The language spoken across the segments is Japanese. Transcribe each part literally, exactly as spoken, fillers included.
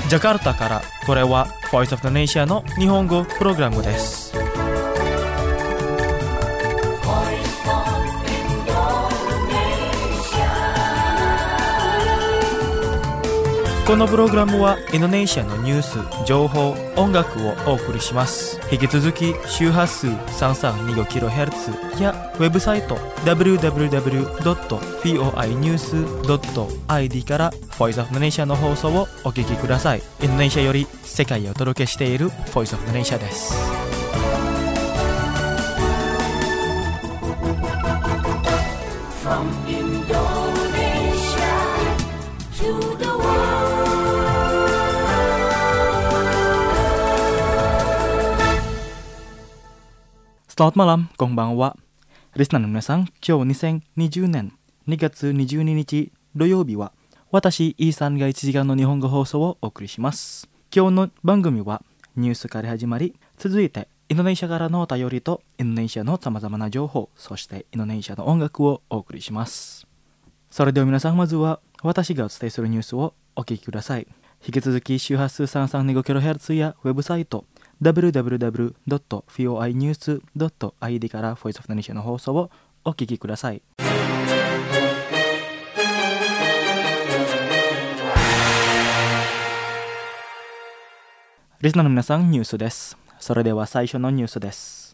ジャカルタからこれは Voice of the Nation の日本語プログラムです。このプログラムはインドネシアのニュース、情報、音楽をお送りします。引き続き周波数 さんさんにごキロヘルツ やウェブサイト ダブリューダブリューダブリュードットフォーアイニュースドットアイディー から Voice of the Nation の放送をお聞きください。インドネシアより世界をお届けしている Voice of the Nation です。From Indonesia to the Selamat malam, konbanwa. リスナーの皆さん、今日にせんにじゅうねんにがつにじゅうににち土曜日は、私、イーさんがいちじかんの日本語放送をお送りします。今日の番組はニュースから始まり、続いてインドネシアからのお便りとインドネシアのさまざまな情報、そしてインドネシアの音楽をお送りします。それでは皆さん、まずは私がお伝えするニュースをお聞きください。引き続き周波数 さんさんにごキロヘルツ やウェブサイトダブリューダブリューダブリュードットフォーアイニュースドットアイディー から Voice of the Nation の放送をお聞きください。リスナーの皆さん、ニュースです。それでは最初のニュースです。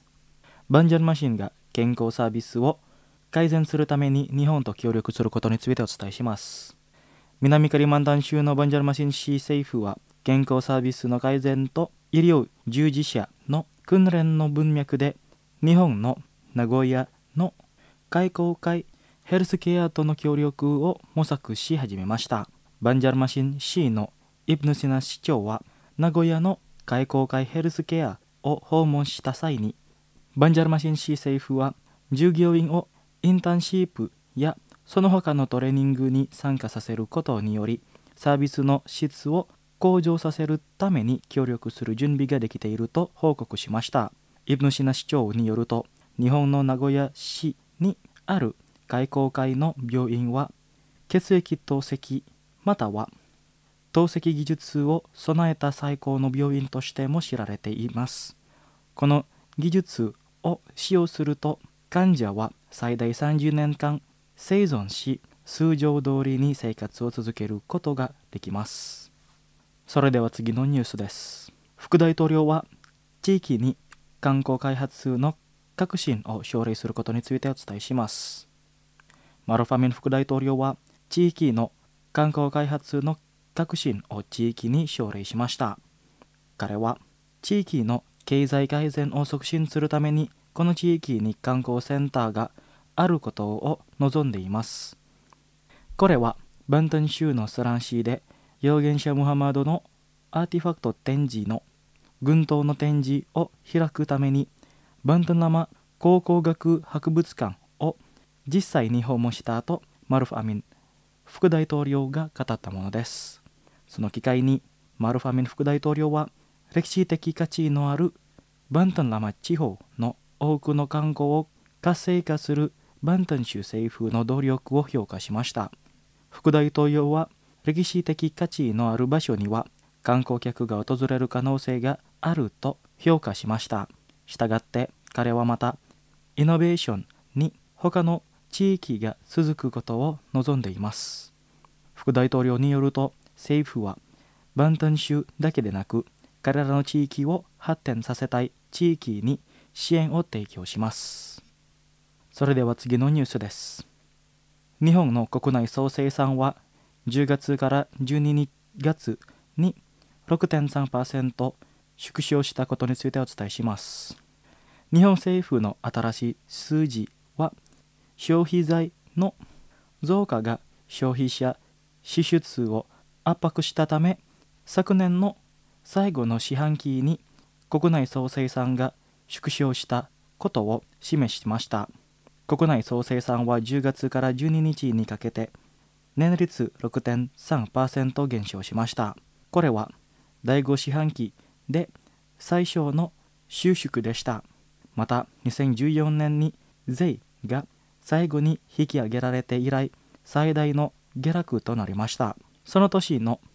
バンジャルマシンが健康サービスを改善するために日本と協力することについてお伝えします。南カリマンタン州のバンジャルマシン市政府は健康サービスの改善と医療従事者の訓練の文脈で日本の名古屋の開口会ヘルスケアとの協力を模索し始めました。バンジャルマシン市のイブヌシナ市長は名古屋の開口会ヘルスケアを訪問した際に、バンジャルマシン市政府は従業員をインターンシップやその他のトレーニングに参加させることによりサービスの質を向上させるために協力する準備ができていると報告しました。イブヌシナ市長によると、日本の名古屋市にある開口会の病院は血液透析または透析技術を備えた最高の病院としても知られています。この技術を使用すると患者は最大さんじゅうねんかん生存し、通常通りに生活を続けることができます。それでは次のニュースです。副大統領は地域に観光開発の革新を奨励することについてお伝えします。マルファミン副大統領は地域の観光開発の革新を地域に奨励しました。彼は地域の経済改善を促進するためにこの地域に観光センターがあることを望んでいます。これはバンタン州のスランシーで預言者ムハマドのアーティファクト展示の群島の展示を開くためにバンタンラマ考古学博物館を実際に訪問した後、マルフ・アミン副大統領が語ったものです。その機会にマルフ・アミン副大統領は歴史的価値のあるバンタンラマ地方の多くの観光を活性化するバンタン州政府の努力を評価しました。副大統領は歴史的価値のある場所には観光客が訪れる可能性があると評価しました。したがって彼はまたイノベーションに他の地域が続くことを望んでいます。副大統領によると、政府はバンタン州だけでなく彼らの地域を発展させたい地域に支援を提供します。それでは次のニュースです。日本の国内総生産はじゅうがつからじゅうにがつに ろくてんさんパーセント 縮小したことについてお伝えします。日本政府の新しい数字は消費財の増加が消費者支出を圧迫したため、昨年の最後の四半期に国内総生産が縮小したことを示しました。国内総生産はじゅうがつからじゅうににちにかけて年率 ろくてんさんパーセント 減少しました。これはだいご四半期で最小の収縮でした。またにせんじゅうよねんに税が最後に引き上げられて以来最大の下落となりました。その年の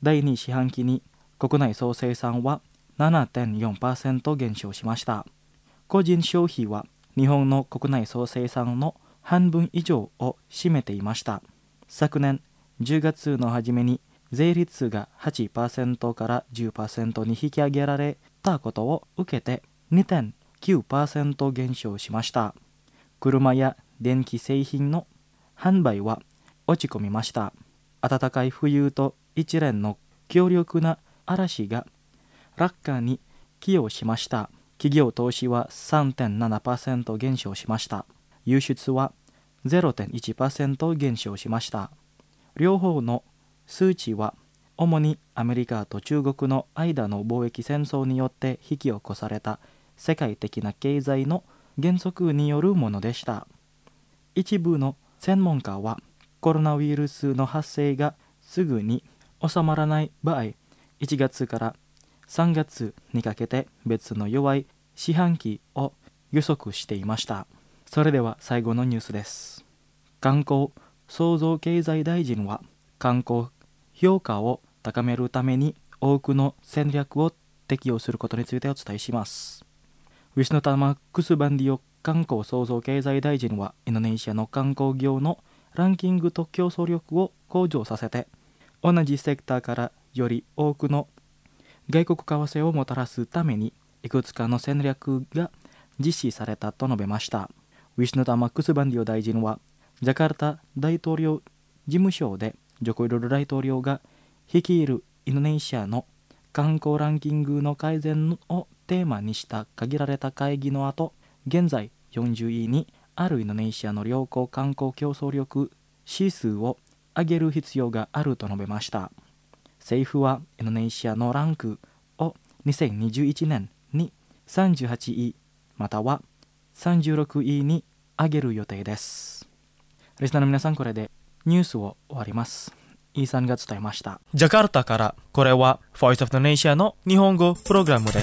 だいに四半期に国内総生産は ななてんよんパーセント 減少しました。個人消費は日本の国内総生産の半分以上を占めていました。昨年じゅうがつの初めに税率が はちパーセント から じゅっパーセント に引き上げられたことを受けて にてんきゅうパーセント 減少しました。車や電気製品の販売は落ち込みました。暖かい冬と一連の強力な嵐が落下に寄与しました。企業投資は さんてんななパーセント 減少しました。輸出は ゼロてんいちパーセント 減少しました。両方の数値は主にアメリカと中国の間の貿易戦争によって引き起こされた世界的な経済の減速によるものでした。一部の専門家はコロナウイルスの発生がすぐに収まらない場合、いちがつからさんがつにかけて別の弱い四半期を予測していました。それでは最後のニュースです。観光創造経済大臣は観光評価を高めるために多くの戦略を適用することについてお伝えします。ウィスヌタマ・クスバンディオ観光創造経済大臣はインドネシアの観光業のランキングと競争力を向上させて、同じセクターからより多くの外国為替をもたらすためにいくつかの戦略が実施されたと述べました。ウィシュヌタマ・クスバンディオ大臣はジャカルタ大統領事務所でジョコウィドド大統領が率いるインドネシアの観光ランキングの改善をテーマにした限られた会議の後、現在よんじゅういにあるインドネシアの良好観光競争力指数を上げる必要があると述べました。政府はインドネシアのランクをにせんにじゅういちねんにさんじゅうはちいまたはさんじゅうろくいに上げる予定です。リスナーの皆さん、これでニュースを終わります。イーさんが伝えました。ジャカルタから、これは Voice of the Nation の日本語プログラムです。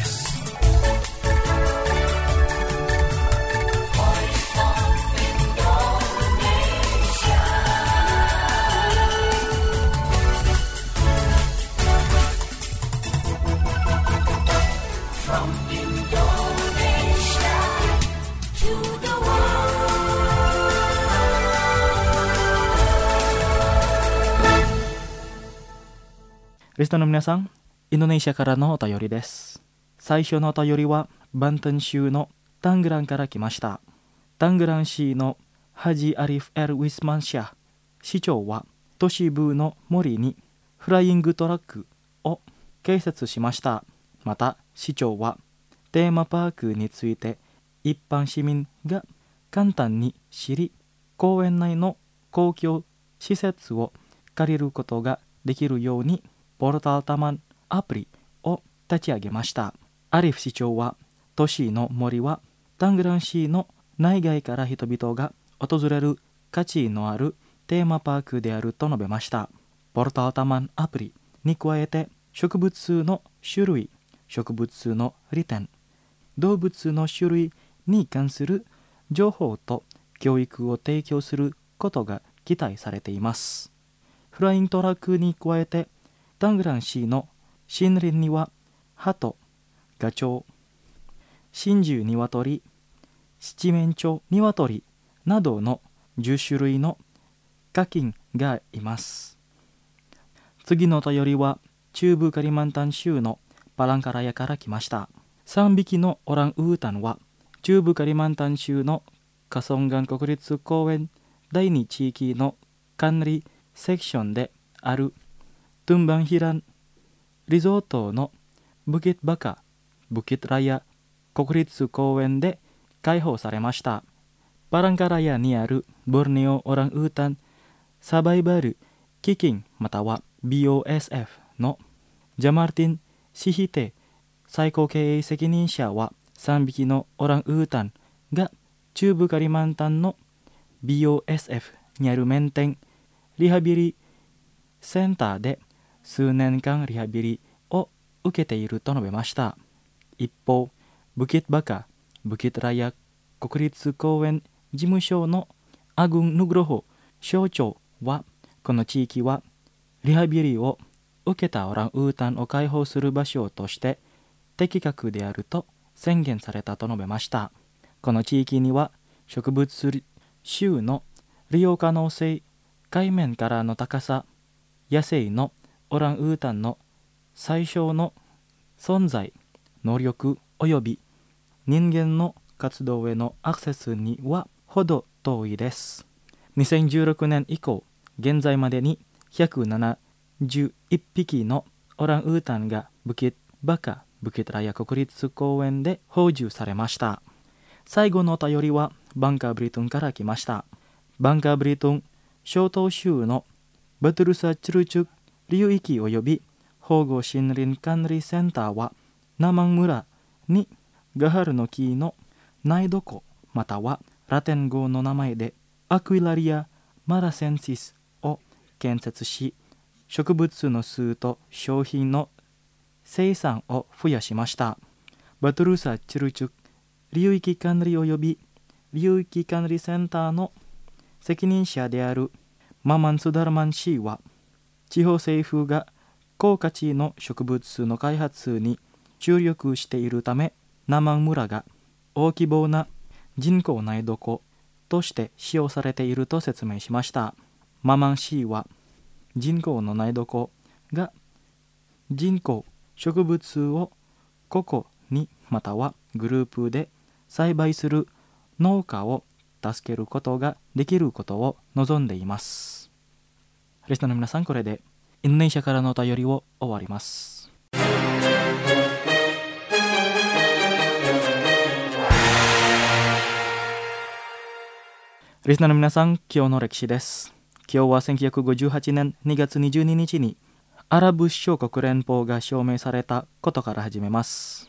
リスナーの皆さん、インドネシアからのお便りです。最初のお便りはバンタン州のタングランから来ました。タングラン市のハジ・アリフ・エル・ウィスマンシャ市長は都市部の森にフライングトラックを建設しました。また市長はテーマパークについて一般市民が簡単に知り、公園内の公共施設を借りることができるようにポルタルタマンアプリを立ち上げました。アリフ市長は都市の森はタングラン市の内外から人々が訪れる価値のあるテーマパークであると述べました。ポルタルタマンアプリに加えて植物の種類、植物の利点、動物の種類に関する情報と教育を提供することが期待されています。フライントラックに加えてタングラン市の森林には鳩、ガチョウ、真珠ニワトリ、七面鳥ニワトリなどのじゅっしゅるいの家禽がいます。次のお便りは中部カリマンタン州のパランカラヤから来ました。さんびきのオランウータンは中部カリマンタン州のカソンガン国立公園だいに地域の管理セクションであるトゥンバンヒランリゾートのブキッバカブキッラヤ国立公園で開放されました。パランカラヤにあるボルネオオランウータンサバイバル基金または ビーオーエスエフ のジャマルティン・シヒテ最高経営責任者はさんびきのオランウータンが中部カリマンタンの ビーオーエスエフ にあるメンテンリハビリセンターで数年間リハビリを受けていると述べました。一方、ブキッバカ、ブキッラヤ国立公園事務所のアグン・ヌグロホ省長は、この地域はリハビリを受けたオランウータンを解放する場所として適格であると宣言されたと述べました。この地域には植物種の利用可能性、海面からの高さ、野生のオランウータンの最小の存在、能力及び人間の活動へのアクセスにはほど遠いです。にせんじゅうろくねん以降、現在までにひゃくななじゅういっぴきのオランウータンがブキッバカ・ブキッラヤ国立公園で放獣されました。最後のお便りはバンカーブリトンから来ました。バンカーブリトン小島州のバトルサ・チルチュク流域及び保護森林管理センターはナマン村にガハルの木の苗床またはラテン語の名前でアクイラリア・マラセンシスを建設し、植物の数と商品の生産を増やしました。バトルサ・チルチュク流域管理及び流域管理センターの責任者であるママン・スダルマン氏は、地方政府が高価値の植物の開発に注力しているため、ナマン村が大規模な人工苗床として使用されていると説明しました。ママン氏は、人工の苗床が人工植物を個々にまたはグループで栽培する農家を助けることができることを望んでいます。リスナーの皆さん、これでインドネシアからのお便りを終わります。リスナーの皆さん、今日の歴史です。今日はせんきゅうひゃくごじゅうはちねんにがつにじゅうににちにアラブ首長国連邦が承認されたことから始めます。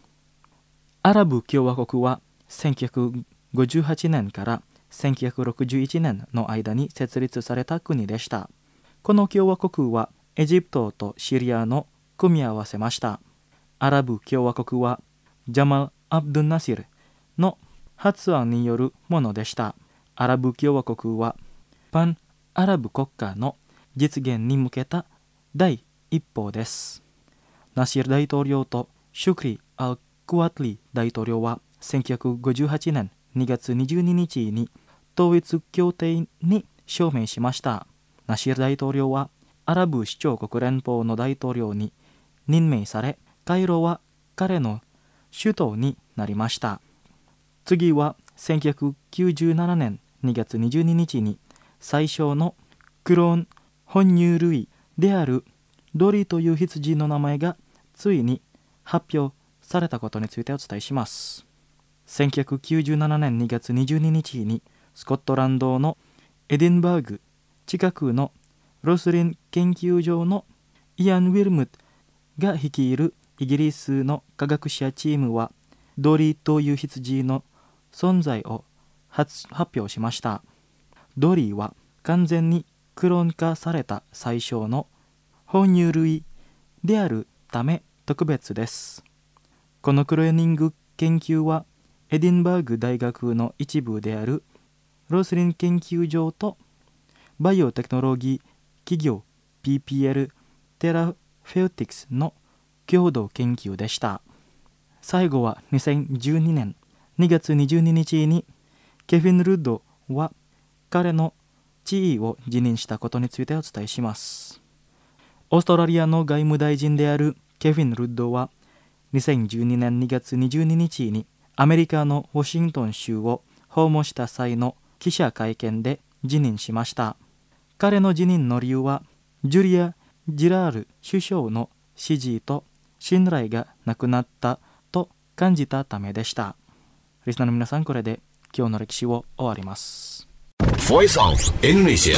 アラブ共和国はせんきゅうひゃくごじゅうはちねんからせんきゅうひゃくろくじゅういちねんの間に設立された国でした。この共和国はエジプトとシリアの組み合わせました。アラブ共和国はジャマル・アブドゥン・ナシルの発案によるものでした。アラブ共和国はパンアラブ国家の実現に向けた第一歩です。ナシル大統領とシュクリ・アル・クワトリ大統領はせんきゅうひゃくごじゅうはちねんにがつにじゅうににちに統一協定に署名しました。ナシル大統領はアラブ首長国連邦の大統領に任命され、カイロは彼の首都になりました。次はせんきゅうひゃくきゅうじゅうななねんにがつにじゅうににちに最小のクローン哺乳類であるドリという羊の名前がついに発表されたことについてお伝えします。せんきゅうひゃくきゅうじゅうななねんにがつにじゅうににちにスコットランドのエディンバーグ近くのロスリン研究所のイアン・ウィルムが率いるイギリスの科学者チームはドリという羊の存在を 発, 発表しました。ドリは完全にクローン化された最小の哺乳類であるため特別です。このクローニング研究はエディンバーグ大学の一部であるロスリン研究所とバイオテクノロギー企業 ピーピーエル テラフェウティクスの共同研究でした。最後はにせんじゅうにねんにがつにじゅうににちにケフィン・ルッドは彼の地位を辞任したことについてお伝えします。オーストラリアの外務大臣であるケフィン・ルッドはにせんじゅうにねんにがつにじゅうににちにアメリカのワシントン州を訪問した際の記者会見で辞任しました。彼の辞任の理由はジュリア・ジラール首相の支持と信頼がなくなったと感じたためでした。リスナーの皆さん、これで今日の歴史を終わります。 Voice of Indonesia。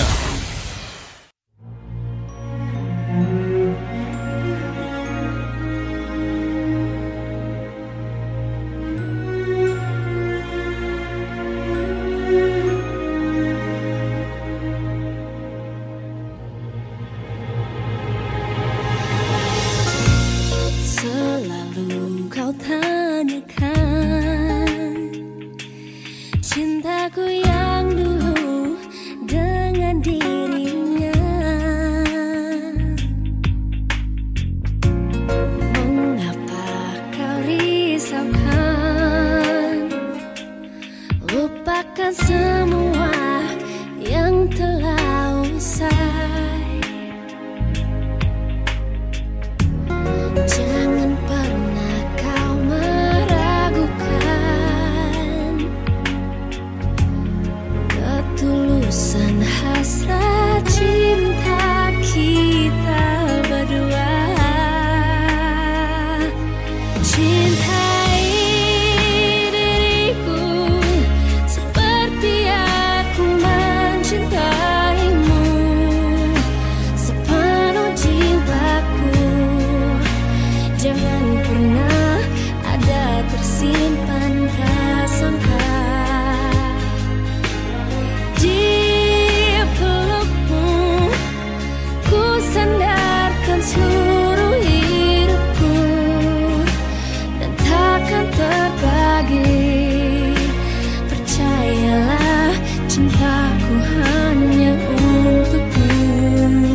lupakan semua yang telah usai. Jangan pernah kau meragukan ketulusan hasrat cinta kita berdua. Cintai diriku seperti aku mencintaimu, sepenuh jiwaku. Jangan pernah ada tersimpan prasangka. Di pelukmu ku sandarkan seluruh hidupku dan takkan terbagi. Percayalah, cintaku hanya untukmu.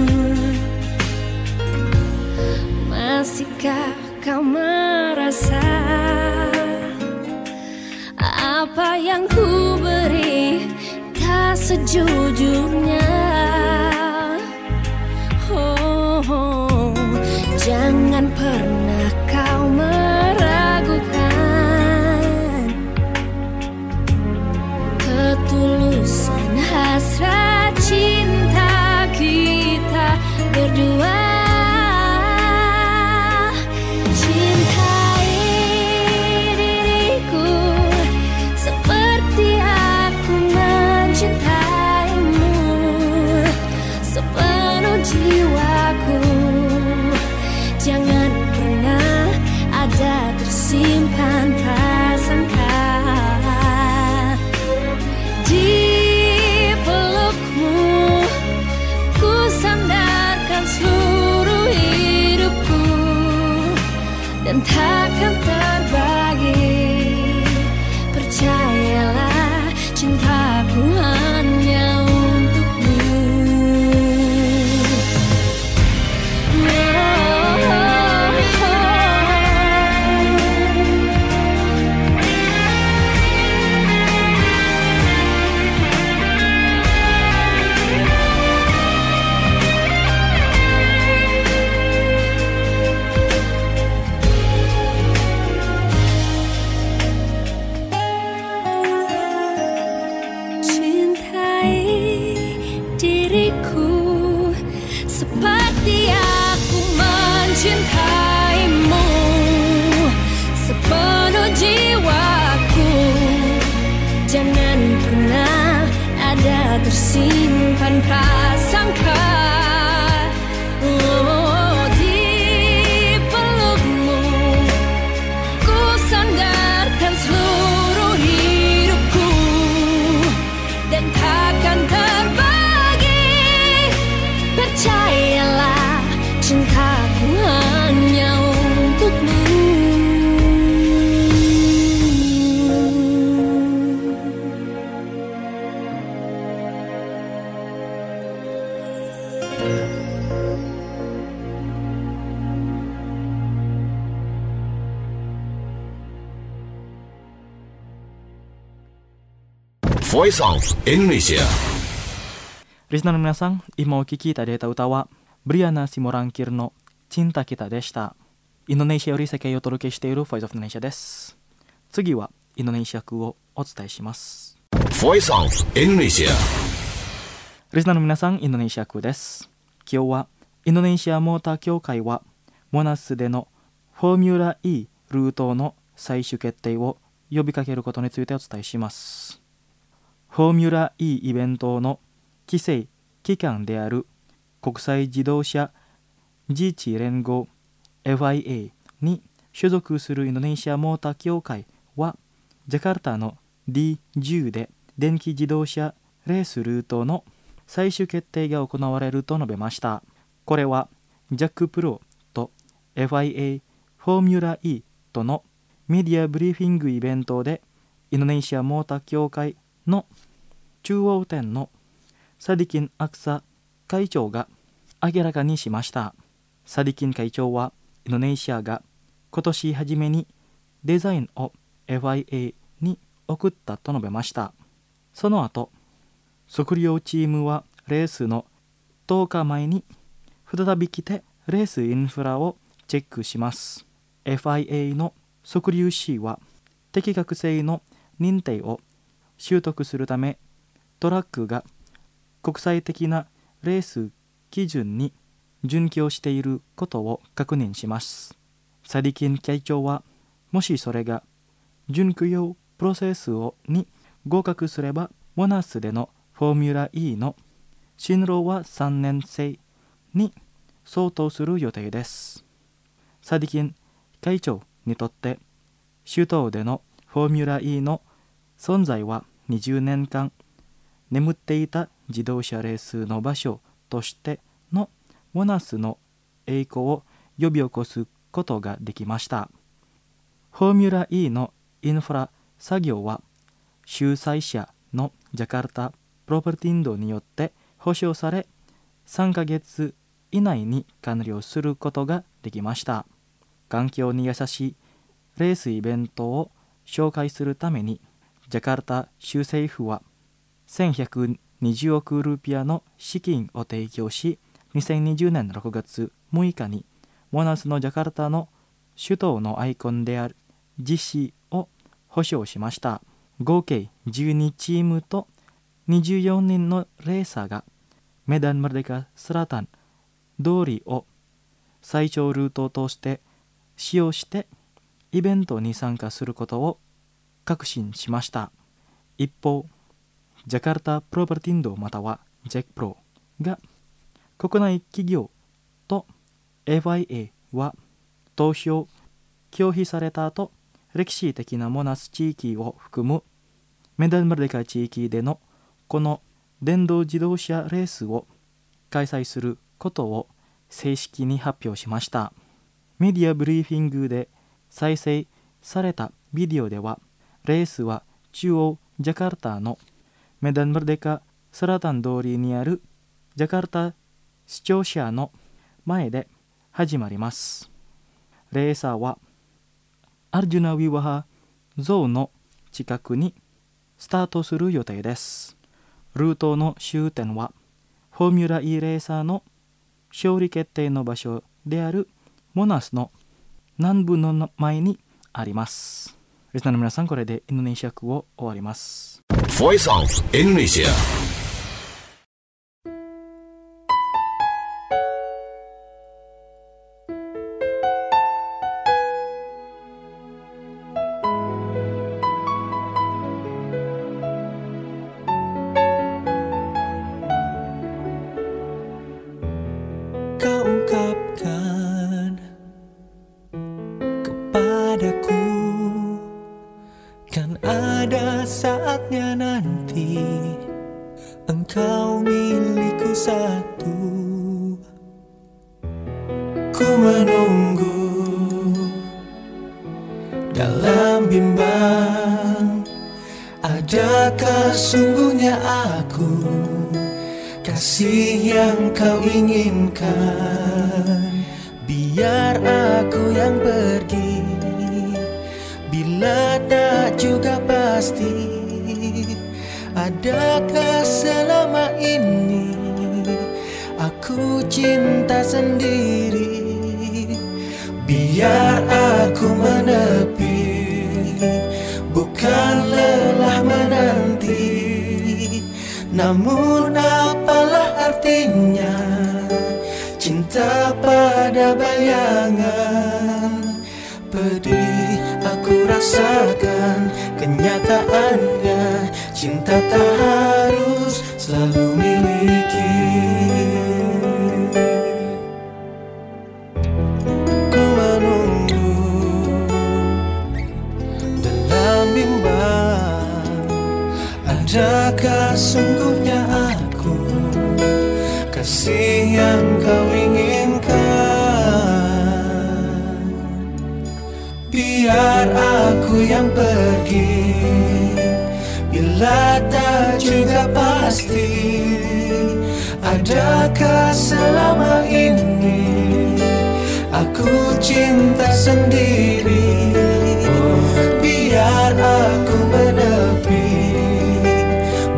Masihkah kau merasa apa yang ku beri tak sejujurnya? Oh, oh, jangan pernah kau meragukan ketulusan hasrat cinta kita berdua. Cintai diriku seperti aku mencintaimu, sepenuh jiwaku. Jangan pernah ada tersimpan prasangka. Di pelukmu ku sandarkan seluruh hidupku dan takkan terbagi. Percayalah, cintaku hanya untukmu. Diriku seperti aku mencintaimu, sepenuh jiwaku. Jangan pernah ada tersimpan prasangka. Oh, di pelukmu ku sandarkan seluruh hidupku dan takkan terbagi. Percayalah, cintaku hanya untukmu. Voice of Indonesia. リスナーの皆さん、今お聴きいただいた歌はブリアナ・シモランキルのチンタキタでした。インドネシアより世界をお届けしている Voice of Indonesia です。次はインドネシア風をお伝えします。 Voice of Indonesia。 リスナーの皆さん、インドネシア風です。今日はインドネシアモーター協会はモナスでのフォーミュラ E ルートの最終決定を呼びかけることについてお伝えします。フォーミュラ E イベントの規制機関である国際自動車自治連合 エフアイエー に所属するインドネシアモーター協会はジャカルタの ディーじゅう で電気自動車レースルートの最終決定が行われると述べました。これはジャックプロと エフアイエー フォーミュラ E とのメディアブリーフィングイベントでインドネシアモーター協会の中央店のサディキン・アクサ会長が明らかにしました。サディキン会長はインドネシアが今年初めにデザインを エフアイエー に送ったと述べました。 その後、測量チームはレースのとおかまえに再び来てレースインフラをチェックします。エフアイエー の測量士は適格性の認定を習得するため、トラックが国際的なレース基準に準拠していることを確認します。サディキン会長は、もしそれが準拠用プロセスをに合格すれば、モナスでのフォーミュラ E の進路はさんねん生に相当する予定です。サディキン会長にとって、首都でのフォーミュラ E の存在はにじゅうねんかん眠っていた自動車レースの場所としてのモナスの栄光を呼び起こすことができました。フォーミュラ E のインフラ作業は主催者のジャカルタプロペティンドによって保証され、さんかげつ以内に完了することができました。環境に優しいレースイベントを紹介するために、ジャカルタ州政府はせんひゃくにじゅうおくルピアの資金を提供し、にせんにじゅうねんろくがつむいかにモナスのジャカルタの首都のアイコンである実施を保証しました。合計じゅうにチームとにじゅうよにんのレーサーがメダン・マルデカ・スラタン通りを最長ルートとして使用してイベントに参加することを確信しました。一方、ジャカルタプロペティンドまたはジェクプロが国内企業と エフアイエー は投票拒否された後、歴史的なモナス地域を含むメダン・マルデカ地域でのこの電動自動車レースを開催することを正式に発表しました。メディアブリーフィングで再生されたビデオでは、レースは中央ジャカルタのメダン・マルデカ・スラタン通りにあるジャカルタ市庁舎の前で始まります。レーサーはアルジュナ・ウィワハ像の近くにスタートする予定です。ルートの終点はフォーミュラ E レーサーの勝利決定の場所であるモナスの南部の前にあります。リスナーの皆さん、これでインドネシア語を終わります。 Voice of Indonesia. Kau ungkapkan kepadaku, kan ada saatnya nanti engkau milikku satu. Ku menunggu dalam bimbang, adakah sungguhnya aku kasih yang kau inginkan? Biar aku yang pergi bila tak juga pasti. Adakah selama ini aku cinta sendiri? Biar aku menepi, bukan lelah menanti. Namun apalah artinya cinta pada bayangan? Pedih aku rasakan kenyataannya, cinta tak harus selalu miliki. Ku menunggu dalam bimbang, adakah sungguhnya aku kasih yang kau inginkan? Biar aku yang pergi bila tak juga pasti. Adakah selama ini aku cinta sendiri? Biar aku menepi,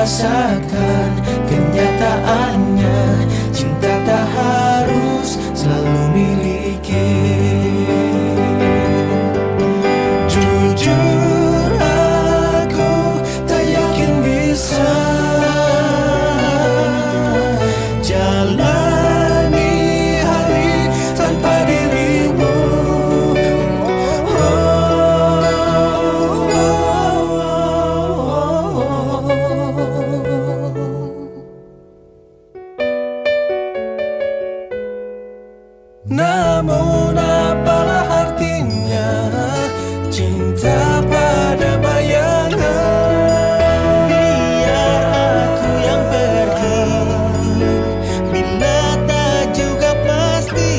rasakan kenyataannya, cinta tak harus selalu miliki. Jujur aku tak yakin bisa jalani hari tanpa dirimu. Namun apalah artinya cinta pada bayangan? Biar aku yang pergi bila tak juga pasti.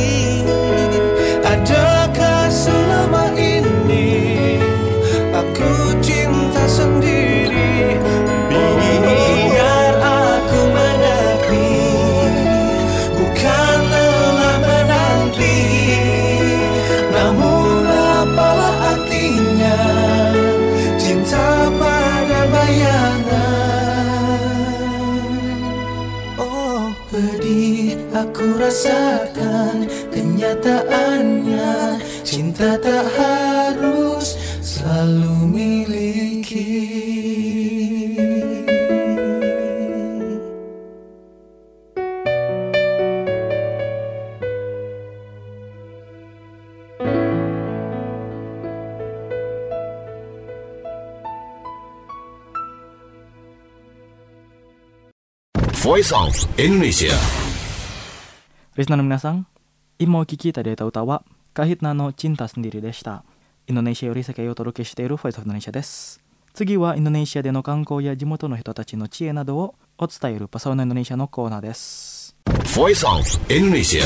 Adakah selama ini aku cinta sendiri? Biar aku menepi, bukan lelah menanti. Namun apalah artinya cinta pada bayangan? Oh, pedih aku rasakan kenyataannya, cinta tak harus selalu miliki. Voice of Indonesia. リスナーの皆さん、今お聞きいたデータ歌はカヒトナのチンタスンディリでした。インドネシアより世界をお届けしている Voice of Indonesia です。次はインドネシアでの観光や地元の人たちの知恵などをお伝えるパサウナインドネシアのコーナーです。 Voice of Indonesia.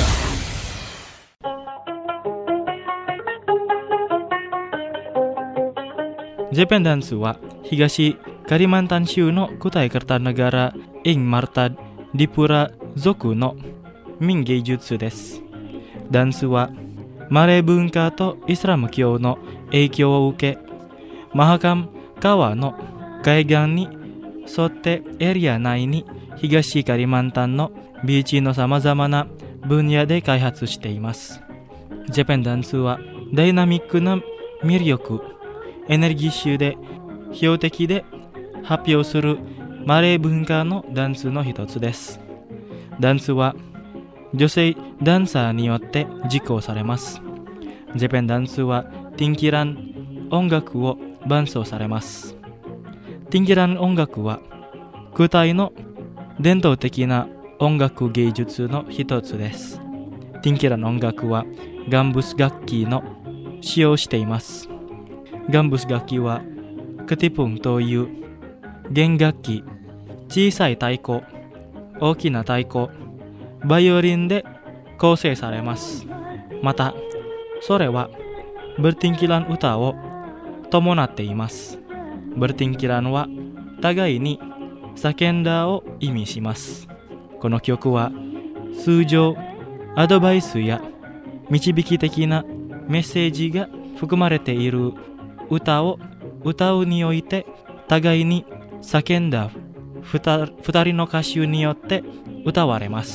ジェペンダンスは東カリマンタン州のクタイカルタナガラインマルタディプラ族の民芸術です。ダンスはマレー文化とイスラム教の影響を受け、マハカム川の海岸に沿ってエリア内に東カリマンタンのビーチのさまざまな分野で開発しています。ジェペンダンスはダイナミックな魅力、エネルギッシュで標的で発表するマレー文化のダンスの一つです。ダンスは女性ダンサーによって実行されます。ジェペンダンスはティンキラン音楽を伴奏されます。ティンキラン音楽はクタイの伝統的な音楽芸術の一つです。ティンキラン音楽はガンブス楽器の使用しています。ガンブス楽器はクティプンという弦楽器、小さい太鼓、大きな太鼓、バイオリンで構成されます。また、それはブルティンキラン歌を伴っています。ブルティンキランは互いに叫んだを意味します。この曲は通常アドバイスや導き的なメッセージが含まれている歌を歌うにおいて、互いに叫んだ二人の歌手によって歌われます。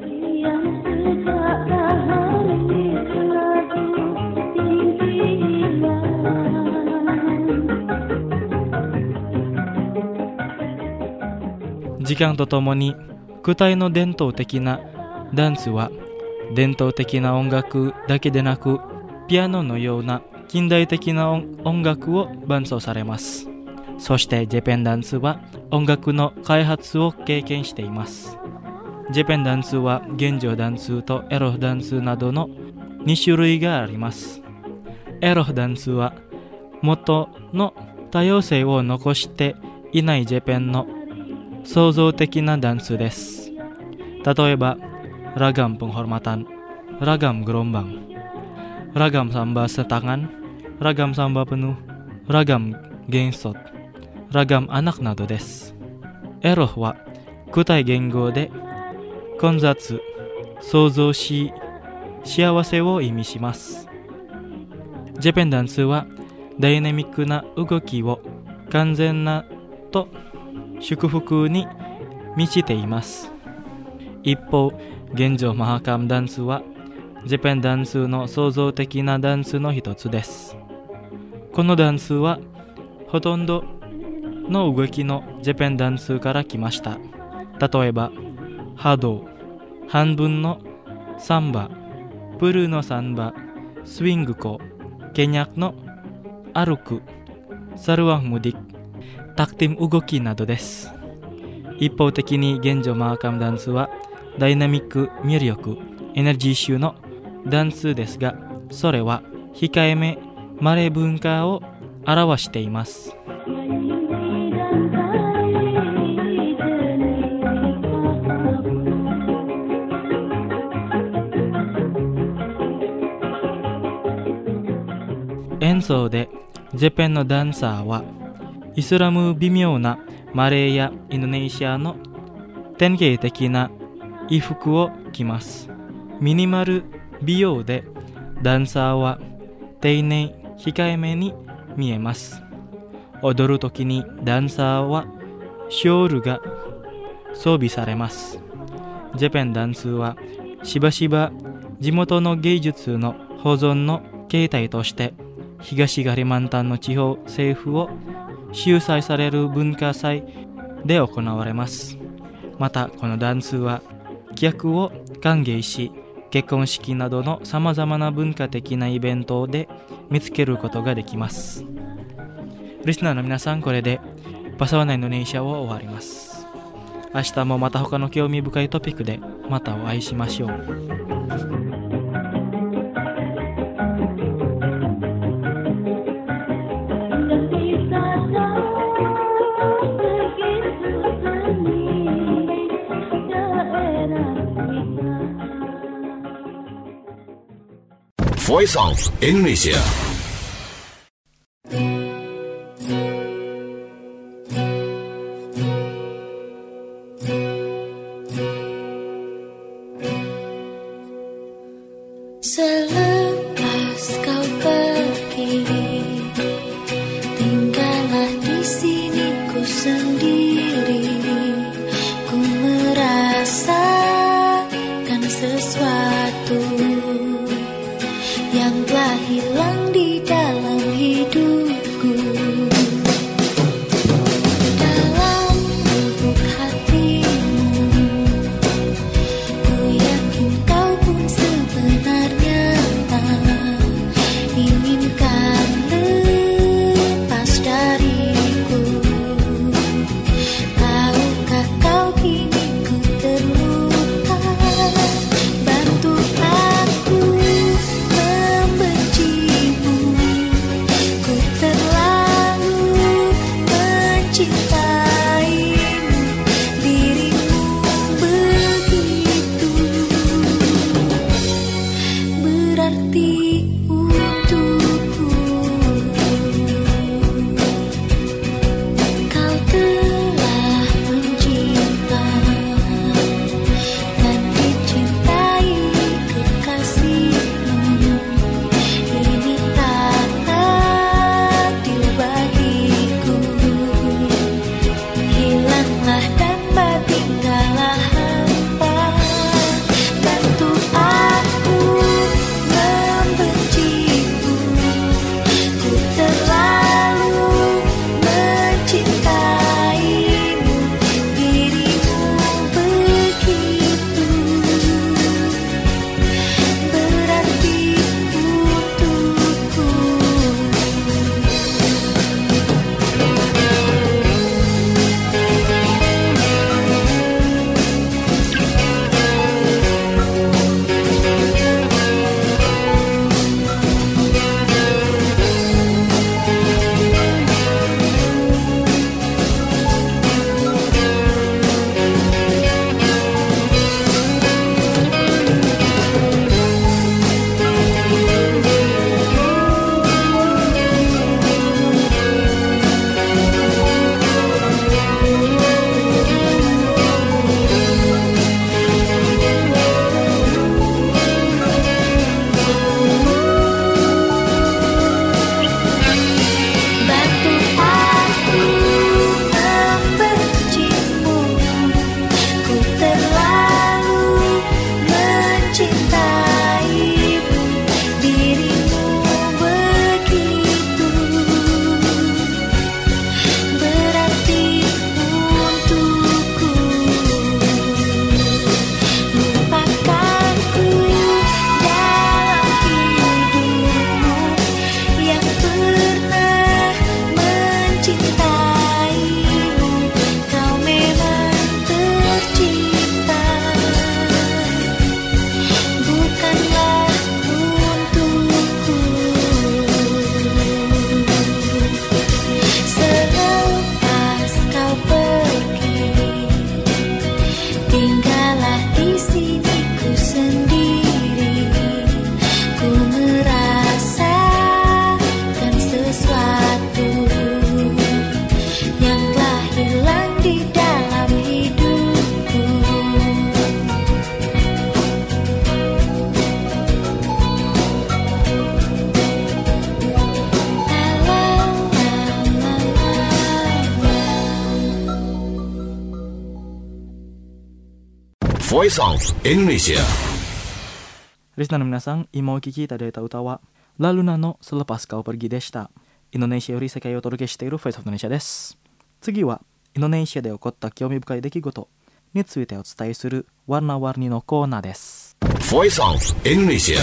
時間とともにクタイの伝統的なダンスは伝統的な音楽だけでなく、ピアノのような近代的な 音, 音楽を伴奏されます。そしてジェペンダンスは音楽の開発を経験しています。ジェペンダンスは現状ダンスとエロダンスなどのに種類があります。エロダンスは元の多様性を残していないジェペンの創造的なダンスです。例えばragam penghormatan, ragam gerombang, ragam samba setangan, ragam samba penuh, ragam gensot, ragam anak などです。エロは具体言語で混雑、創造し、幸せを意味します。ジェペンダンスはダイナミックな動きを完全なと祝福に満ちています。一方、現状マハカムダンスはジャパンダンスの創造的なダンスの一つです。このダンスはほとんどの動きのジャパンダンスから来ました。例えば波動、半分のサンバ、ブルーのサンバ、スウィングコ、ケニャクの歩く、サルワンムディック、タクティム動きなどです。一方的に現状マーカムダンスはダイナミック、魅力、エネルギー集のダンスですが、それは控えめマレー文化を表しています。演奏でジャパンのダンサーはイスラム微妙なマレーやインドネシアの典型的な衣服を着ます。ミニマル美容でダンサーは丁寧控えめに見えます。踊るときにダンサーはショールが装備されます。ジャパンダンスはしばしば地元の芸術の保存の形態として東ガリマンタンの地方政府を主催される文化祭で行われます。またこのダンスは客を歓迎し、結婚式などのさまざまな文化的なイベントで見つけることができます。リスナーの皆さん、これでパサワナインドネシアを終わります。明日もまた他の興味深いトピックでまたお会いしましょう。 Voice of Indonesia. Selepas kau pergi, tinggallah di sini ku sendiri. Ku merasakan sesuatu yang telah hilang di Voice of Indonesia. Listenerの皆さん、今お聴きいただいた歌はラルナのSelepas Kau Pergiでした。インドネシアより世界をお届けしている Voice of Indonesia です。次はインドネシアで起こった興味深い出来事についてお伝えするワナワニのコーナーです。 Voice of Indonesia.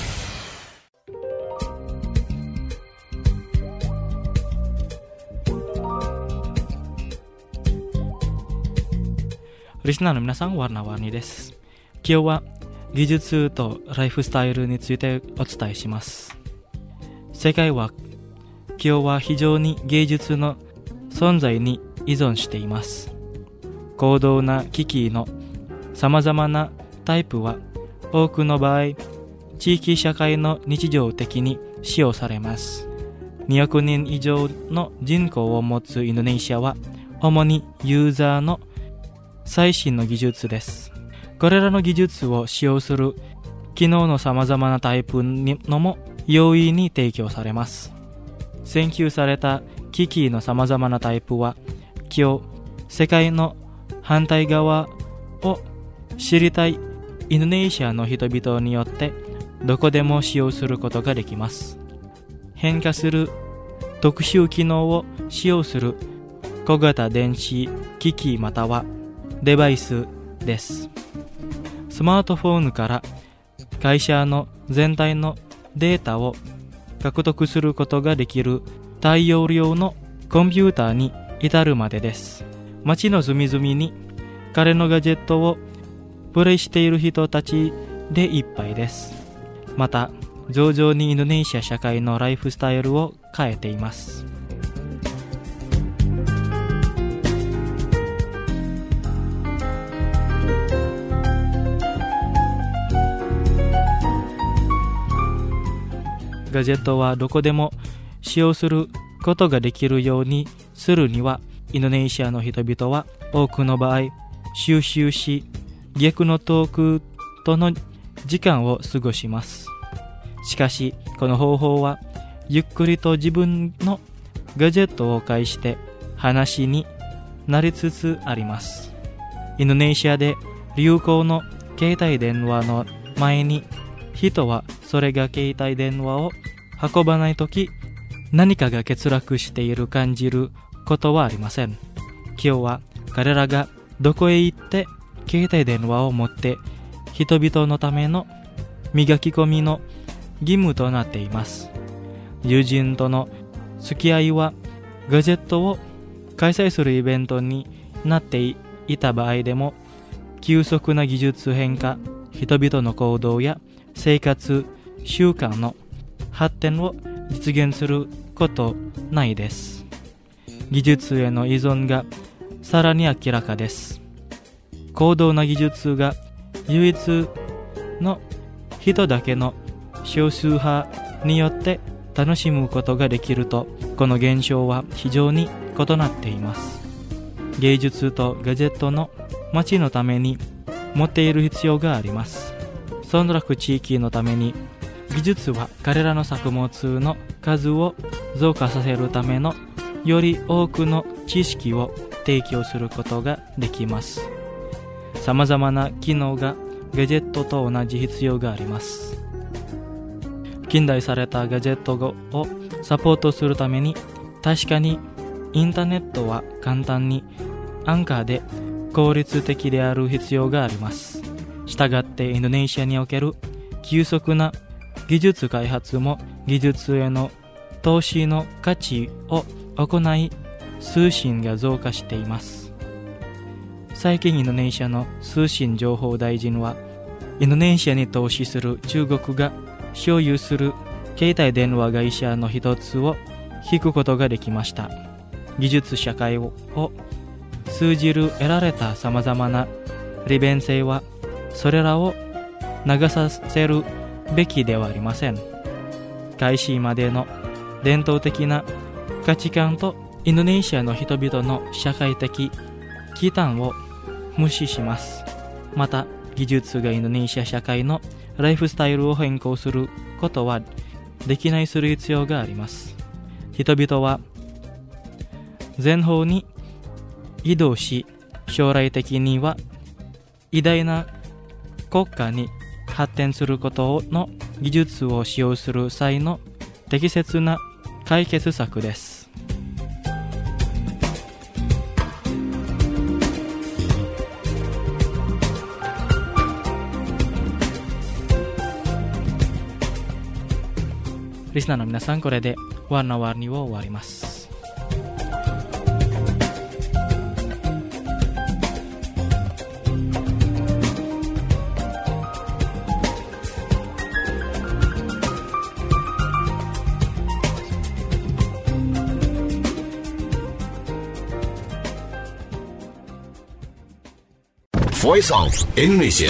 Listenerの皆さん、ワナワニです。今日は技術とライフスタイルについてお伝えします。世界は今日は非常に芸術の存在に依存しています。高度な機器のさまざまなタイプは多くの場合、地域社会の日常的に使用されます。におくにん以上の人口を持つインドネシアは主にユーザーの最新の技術です。これらの技術を使用する機能のさまざまなタイプのも容易に提供されます。選求された機器のさまざまなタイプは今日世界の反対側を知りたいインドネシアの人々によってどこでも使用することができます。変化する特殊機能を使用する小型電子機器またはデバイスです。スマートフォンから会社の全体のデータを獲得することができる大容量のコンピューターに至るまでです。街の隅々に彼のガジェットをプレイしている人たちでいっぱいです。また、徐々にインドネシア社会のライフスタイルを変えています。ガジェットはどこでも使用することができるようにするには、インドネシアの人々は多くの場合、収集し、逆の遠くとの時間を過ごします。しかし、この方法は、ゆっくりと自分のガジェットを介して話になりつつあります。インドネシアで流行の携帯電話の前に、人はそれが携帯電話を運ばないとき、何かが欠落している感じることはありません。今日は彼らがどこへ行って携帯電話を持って人々のための磨き込みの義務となっています。友人との付き合いはガジェットを開催するイベントになっていた場合でも、急速な技術変化、人々の行動や生活習慣の発展を実現することないです。技術への依存がさらに明らかです。高度な技術が唯一の人だけの少数派によって楽しむことができると、この現象は非常に異なっています。芸術とガジェットの街のために持っている必要があります。村落地域のために技術は彼らの作物の数を増加させるためのより多くの知識を提供することができます。さまざまな機能がガジェットと同じ必要があります。近代されたガジェットをサポートするために、確かにインターネットは簡単に安価で効率的である必要があります。したがってインドネシアにおける急速な技術開発も技術への投資の価値を行い、通信が増加しています。最近インドネシアの通信情報大臣は、インドネシアに投資する中国が所有する携帯電話会社の一つを引くことができました。技術社会を通じる得られたさまざまな利便性は、それらを流させるべきではありません。開始までの伝統的な価値観とインドネシアの人々の社会的期待を無視します。また、技術がインドネシア社会のライフスタイルを変更することはできないする必要があります。人々は前方に移動し、将来的には偉大な国家に発展することの技術を使用する際の適切な解決策です。リスナーの皆さん、これでwarna-warniを終わります。 Voice of Indonesia.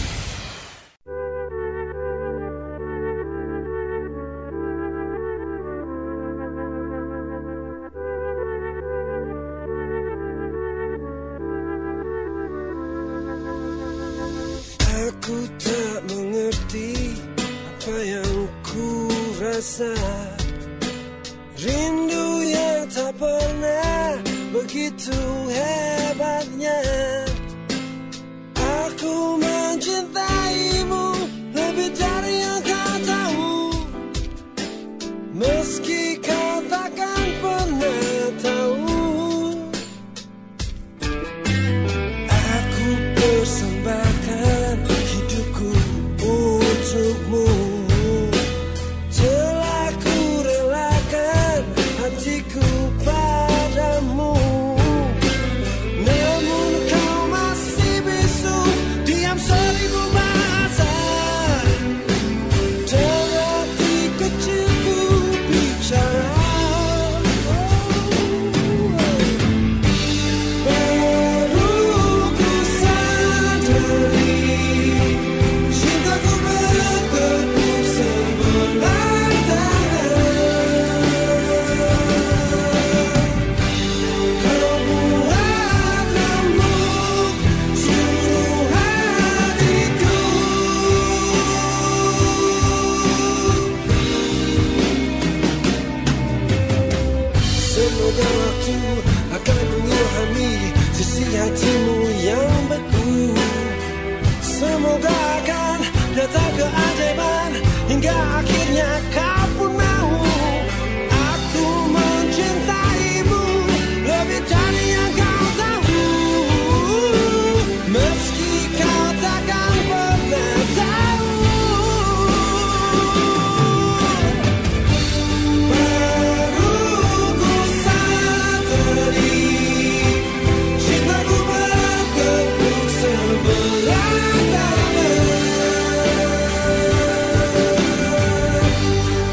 Aku tak mengerti apa yang ku rasa, rindu yang tak pernah begitu hebatnya. Aku mencintaimu lebih dari yang kau tahu, meski kau takkan pernah tahu. Aku persembahkan hidupku untukmu, telah ku relakan hatiku padamu. Namun kau masih bisu, diam seribu bahasa, dan hati kecilku bicara. Baru ku sadari, cintaku bertepuk sebelah tangan. Kau buat remuk seluruh hatiku. Semoga waktu akan mengilhami sisi hatimu yang beku. Semoga akan datang keajaiban hingga akhirnya kau pun mau. Aku mencintaimu lebih dari yang kau tahu, meski kau takkan pernah tahu. Baru ku sadari, cintaku bertepuk sebelah tangan.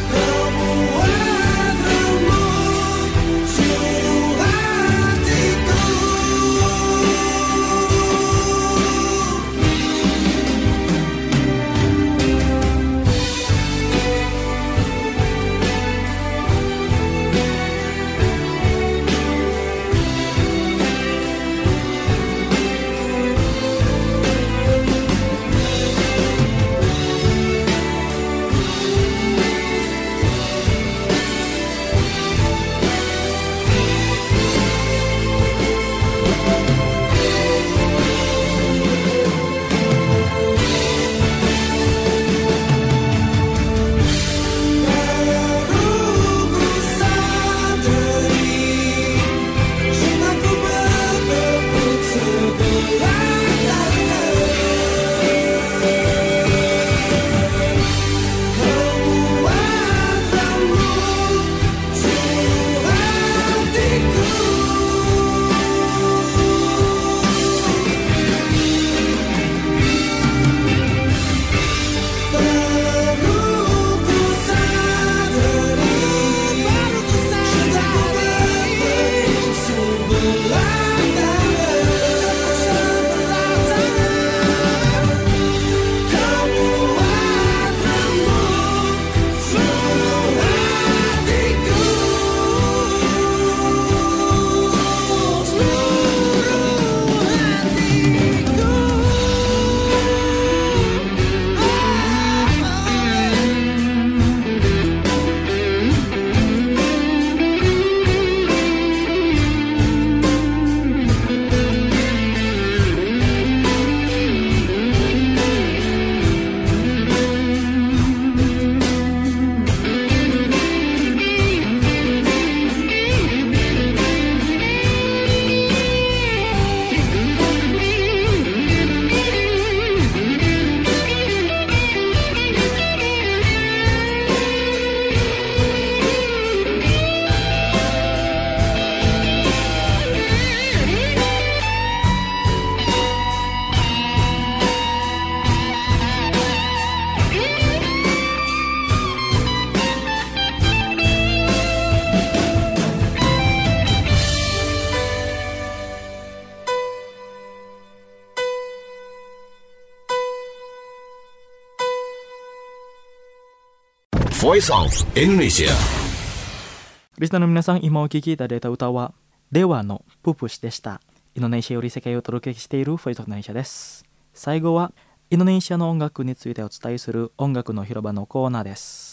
Voice of Indonesia。 リスナーの皆さん、今お聴きいただいた歌はデワのププシでした。インドネシアより世界をお届けしているボイスオブインドネシアです。最後はインドネシアの音楽についてお伝えする音楽の広場のコーナーです。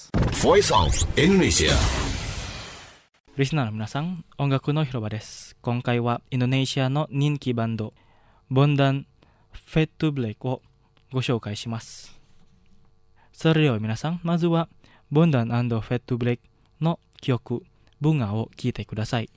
Voice of Indonesia。 リスナーの皆さん、音楽の広場です。今回はインドネシアの人気バンドボンダンフェットブレイクをご紹介します。それでは皆さん、まずはボンダン&フェットブレイクの曲ブガを聴いてください。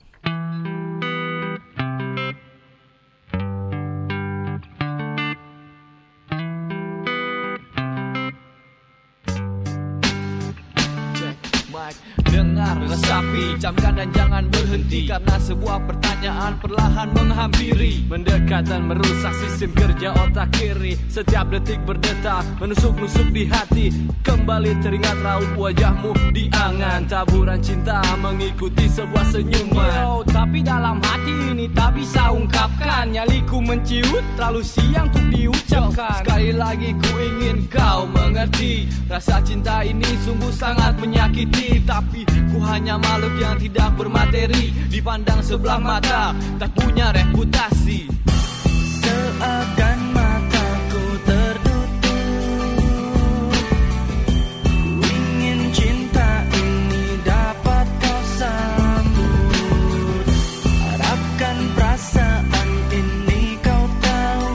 Dengar resapi, camkan dan jangan berhenti, karena sebuah pertanyaan perlahan menghampiri, mendekat dan merusak sistem kerja otak kiri. Setiap detik berdetak, menusuk-nusuk di hati. Kembali teringat raut wajahmu di angan, taburan cinta mengikuti sebuah senyuman. Yo, tapi dalam hati ini tak bisa ungkapkan, nyaliku menciut, terlalu siang untuk diucapkan. Sekali lagi ku ingin kau mengerti, rasa cinta ini sungguh sangat menyakiti. Tapi ku hanya makhluk yang tidak bermateri, dipandang sebelah mata, tak punya reputasi. Seakan mataku tertutup, ku ingin cinta ini dapat kau sambut. Harapkan perasaan ini kau tahu,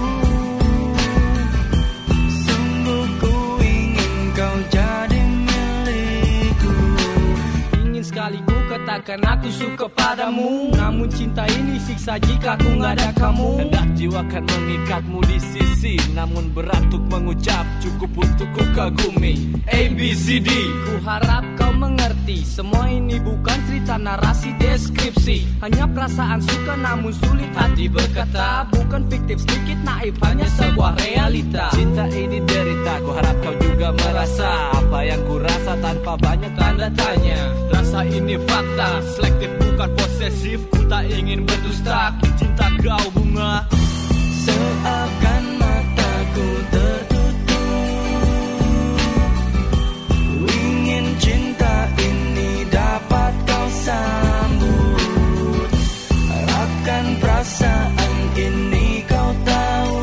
sungguh ku ingin kau jadi milikku. Ingin sekali ku katakan aku suka padamu, namun cinta ini siksa jika ku gak ada kamu. Hendak jiwa kan mengikatmu di sisi, namun berat untuk mengucap, cukup untuk ku kagumi. A, B, C, D. Ku harap kau mengerti, semua ini bukan cerita narasi deskripsi, hanya perasaan suka namun sulit hati berkata. Bukan fiktif sedikit naif, hanya sebuah realita. Cinta ini derita, ku harap kau juga merasa apa yang ku rasa tanpa banyak tanda tanya. Rasa ini fakta, selektif bukan posesif, ku tak ingin berdusta, ku cinta kau bunga. Seakan mataku tertutup, ku ingin cinta ini dapat kau sambut. Harapkan perasaan ini kau tahu,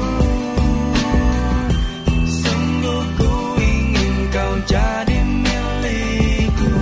sungguh ku ingin kau jadi milikku.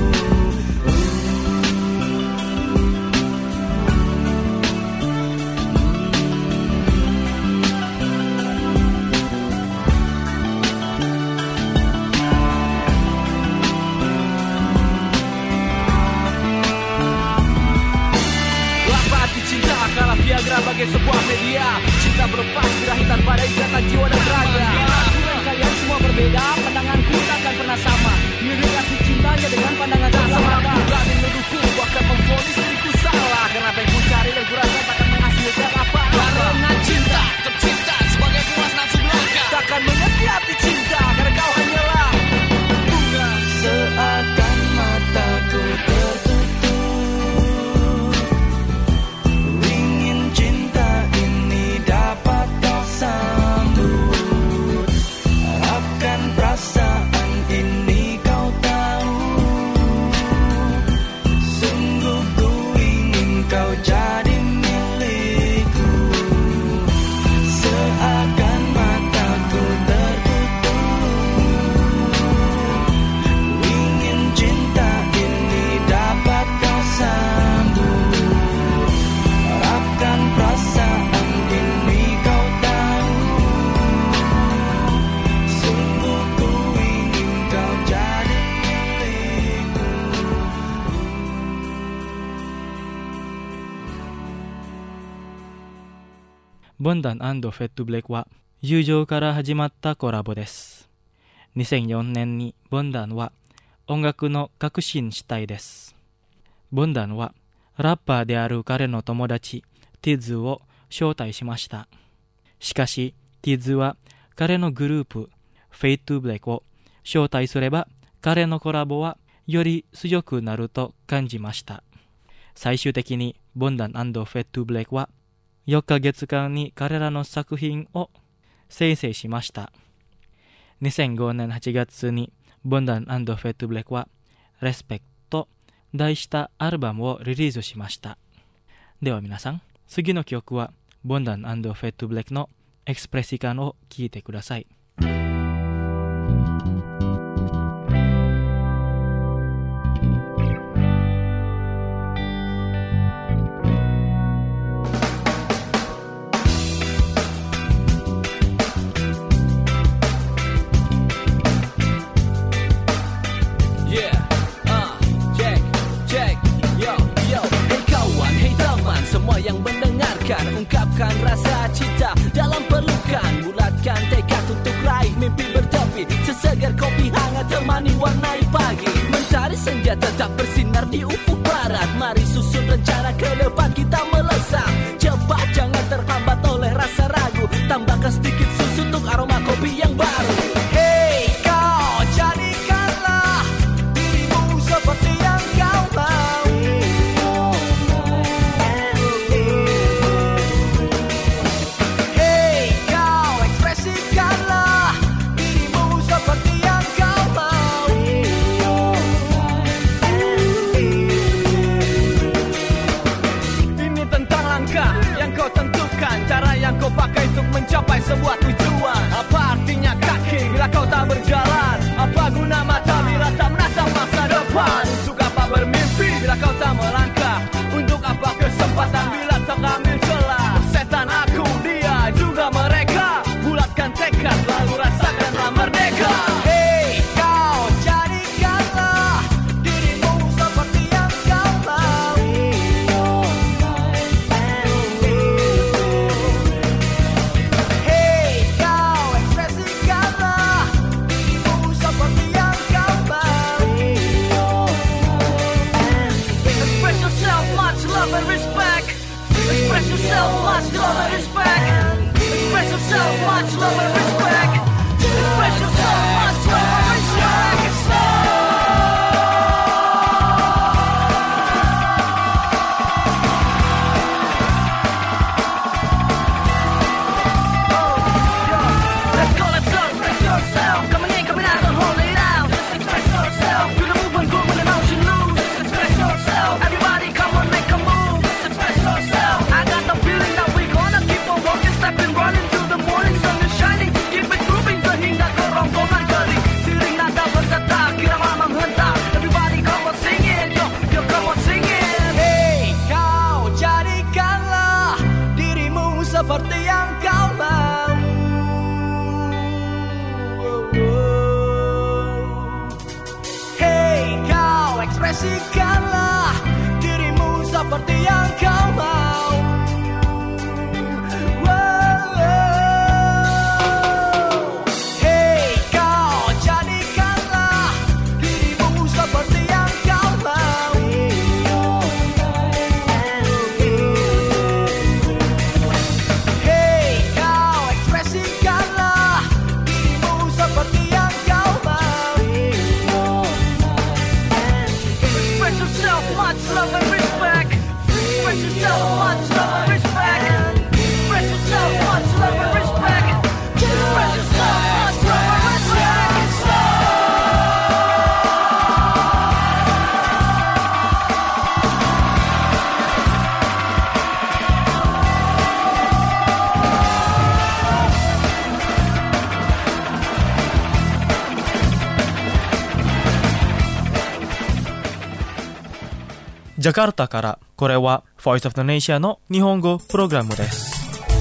Viagra bagai sebuah media, cinta berlepas birahi tanpa ada ikatan jiwa dan raga. Aku dan kalian semua berbeda, pandanganku takkan pernah sama. Mirip arti cintanya dengan pandangan tak sama. Berani menuduhku, bahkan memvonis diriku salah, karena apa yang ku cari dan ku rasa takkan menghasilkan apa-apa. Karena cinta tercipta sebagai puas nafsu belaka, takkan mengerti arti cinta karena kau hanyalah bunga. Seakan mataku tertutup, dapat kau sambut. Harapkan perasaan ini kau tahu, sungguh ku ingin kau jadi milikku. Seakan mataku tertutup, ku ingin cinta ini dapat kau sambut. Harapkan perasaan ボンダン&フェットブレイクは友情から始まったコラボです。にせんよねんにボンダンは音楽の革新主体です。ボンダンはラッパーである彼の友達ティッズを招待しました。しかしティッズは彼のグループフェイトブレイクを招待すれば彼のコラボはより強くなると感じました。最終的にボンダン&フェットブレイクはよっかげつかんに彼らの作品を生成しました。にせんごねんはちがつにボンダン&フェットブレイクはレスペクトと題したアルバムをリリースしました。では皆さん、次の曲はボンダン&フェットブレックのエクスプレシカンを聴いてください。 Ungkapkan rasa cinta dalam pelukan, bulatkan tekad untuk raih mimpi bertepi. Sesegar kopi hangat temani warnai pagi. Mentari senja tetap bersinar di ufuk barat. Mari susun rencana ke depan kita melesat. Cepat jangan terhambat oleh rasa ragu. Tambahkan sedikit susu untuk aroma kopi yang baru. Hey kau, jadikanlah dirimu seperti yang kau mau. Kau pakai untuk mencapai sebuah tujuan. Apa artinya kaki bila kau tak berjalan? Apa guna mata bila tak menatap masa depan? Untuk apa bermimpi bila kau tak melangkah? Untuk apa kesempatan bila tak ambil celah? Setan aku, dia juga mereka. Bulatkan tekad lalu rasakanlah merdeka. Hey kau, jadikanlah dirimu seperti yang kau mau. Express yourself, much love and respect. Express yourself, much love and respect. Express yourself, much love and respect. Let's go, let's go, express yourself. Coming in, coming out, don't hold it out. Just express yourself. Do the move and groove with an ocean loose. Just express yourself. Everybody come on, make a move. Just express yourself. I got the feeling that we gonna keep on walking, stepping, running till the morning sun is shining. Keep it grooving sehingga ke rombongan kering. Siring nada bergetar, kirama menghentak. Everybody come on sing it, yo, yo come on sing it. Hey kau, jadikanlah dirimu seperti yang kau mau. Hey kau, ekspresikanlah dirimu seperti yang kau mau. Hey kau, jadikanlah dirimu seperti yang kau mau. Hey kau, ekspresikanlah dirimu seperti yang kau mau. Express yourself, much love and respect. Express yourself, much love and respect. Express yourself, much love and respect. Express yourself, much love and respect. Jakarta からこれは Voice of Indonesia の日本語プログラムです。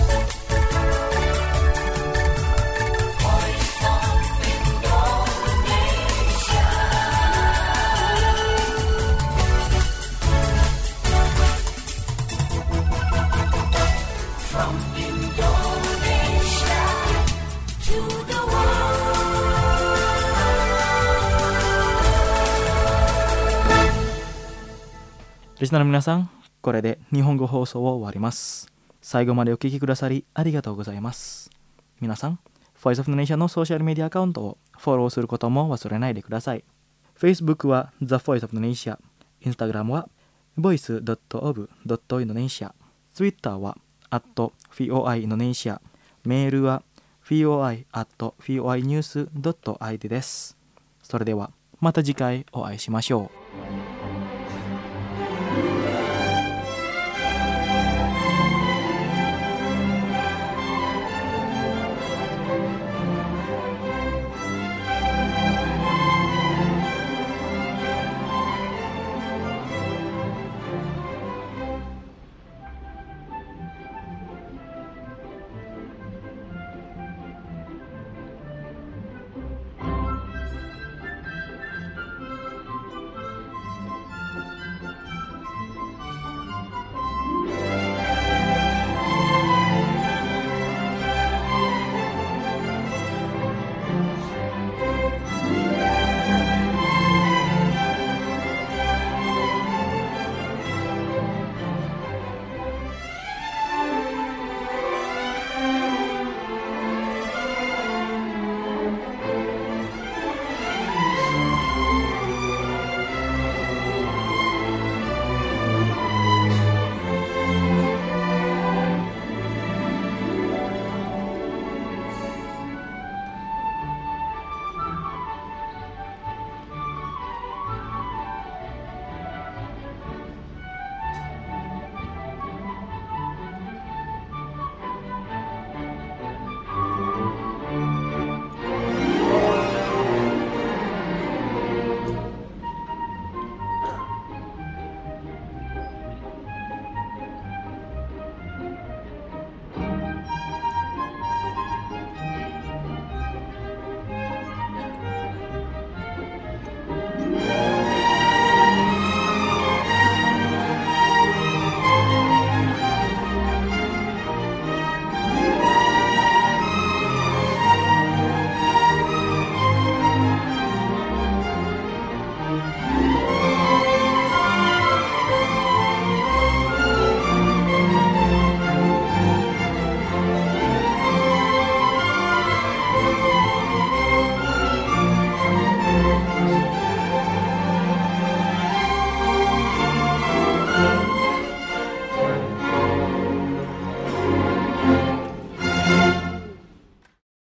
リスナーの皆さん、これで日本語放送を終わります。最後までお聞きくださりありがとうございます。皆さん、Voice of Indonesia のソーシャルメディアアカウントをフォローすることも忘れないでください。Facebook は The Voice of Indonesia、Instagram は ボイスドットオブドットインドネシア、Twitter は アットフィーオーアイインドネシア、メールは フィーオーアイアットフィーオーアイニュースドットアイディー です。それではまた次回お会いしましょう。